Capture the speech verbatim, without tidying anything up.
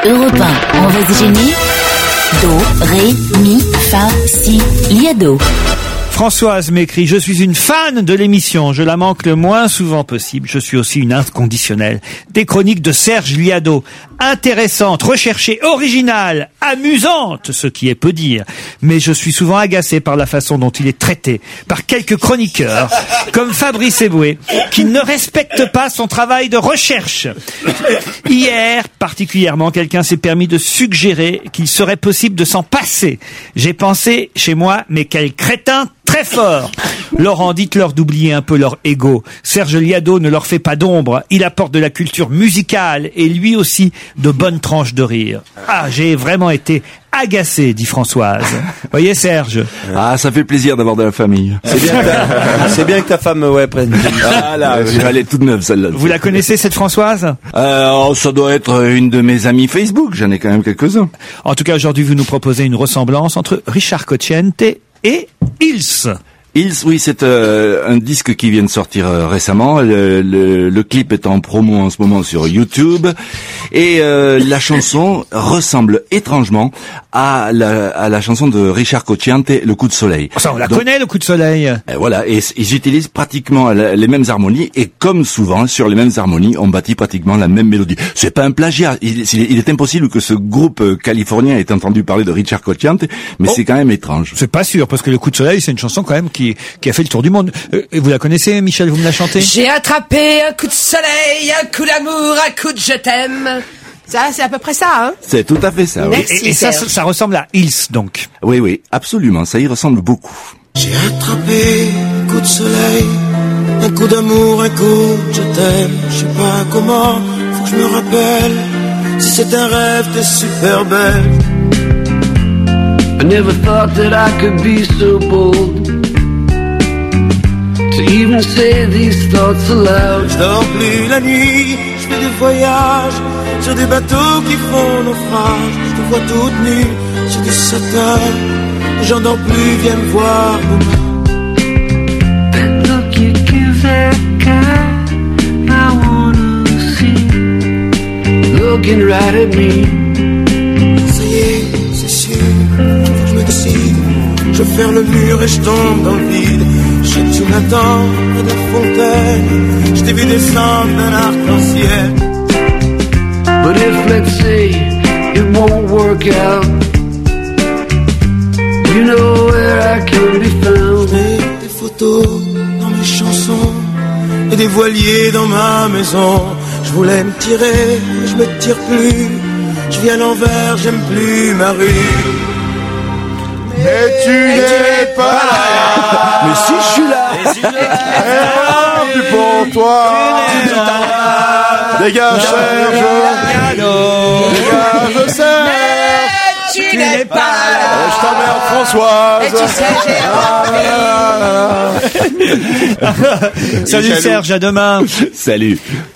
Europe un, on va se gêner. Do, ré, mi, fa, si, liado. Françoise m'écrit « Je suis une fan de l'émission, je la manque le moins souvent possible. Je suis aussi une inconditionnelle. Des chroniques de Serge Liado, intéressantes, recherchées, originales, amusantes, ce qui est peu dire. Mais je suis souvent agacée par la façon dont il est traité, par quelques chroniqueurs, comme Fabrice Eboué, qui ne respectent pas son travail de recherche. Hier, particulièrement, quelqu'un s'est permis de suggérer qu'il serait possible de s'en passer. J'ai pensé chez moi, mais quel crétin très fort. Laurent, dites-leur d'oublier un peu leur ego. Serge Liado ne leur fait pas d'ombre. Il apporte de la culture musicale et lui aussi de bonnes tranches de rire. Ah, j'ai vraiment été agacé, dit Françoise. Voyez Serge. Ah, ça fait plaisir d'avoir de la famille. C'est bien, que ta, c'est bien que ta femme, ouais, prenne. Ah là, elle est toute neuve celle-là. Vous la connaissez cette Françoise? Euh, oh, ça doit être une de mes amies Facebook. J'en ai quand même quelques-uns. En tout cas, aujourd'hui, vous nous proposez une ressemblance entre Richard Cocciante et Hills. Hills, oui, c'est euh, un disque qui vient de sortir euh, récemment. Le, le, le clip est en promo en ce moment sur YouTube. Et euh, la chanson ressemble étrangement à la, à la chanson de Richard Cocciante, Le Coup de Soleil. Ça, on la Donc, connaît, Le Coup de Soleil. Et voilà, et ils utilisent pratiquement les mêmes harmonies, et comme souvent, sur les mêmes harmonies, on bâtit pratiquement la même mélodie. C'est pas un plagiat. Il, il est impossible que ce groupe californien ait entendu parler de Richard Cocciante, mais oh, c'est quand même étrange. C'est pas sûr, parce que Le Coup de Soleil, c'est une chanson quand même qui qui a fait le tour du monde. Euh, vous la connaissez, Michel, vous me la chantez? J'ai attrapé un coup de soleil, un coup d'amour, un coup de je t'aime. Ça, c'est à peu près ça, hein? C'est tout à fait ça, oui. Et, et, et ça, ça, ça ressemble à Hills, donc. Oui, oui, absolument, ça y ressemble beaucoup. J'ai attrapé un coup de soleil, un coup d'amour, un coup de je t'aime. Je sais pas comment, faut que je me rappelle. Si c'est un rêve, t'es super belle. I never thought that I could be so bold to even say these thoughts aloud. Je dors plus la nuit, je fais des voyages sur des bateaux qui font naufrage. Je te vois toute nue sur des sauteurs. J'en dors plus, viens me voir. That look you give that guy I wanna see, looking right at me. Ça y est, c'est sûr, faut que je me décide. Je vais faire le mur et je tombe dans le vide. Je sais que tu m'attends près de la fontaine. Je t'ai vu descendre d'un arc-en-ciel. But if, let's say, it won't work out, you know where I can be found. J'ai des photos dans mes chansons et des voiliers dans ma maison. Je voulais me tirer, mais je me tire plus. Je vis à l'envers, j'aime plus ma rue. Mais tu n'es pas là. Mais si je suis là. Et si je suis plus pour toi. Dégage Serge. Dégage Serge. Tu n'es pas là. Je t'emmerde Françoise. Et tu sais, j'ai Salut Serge, à demain. Salut.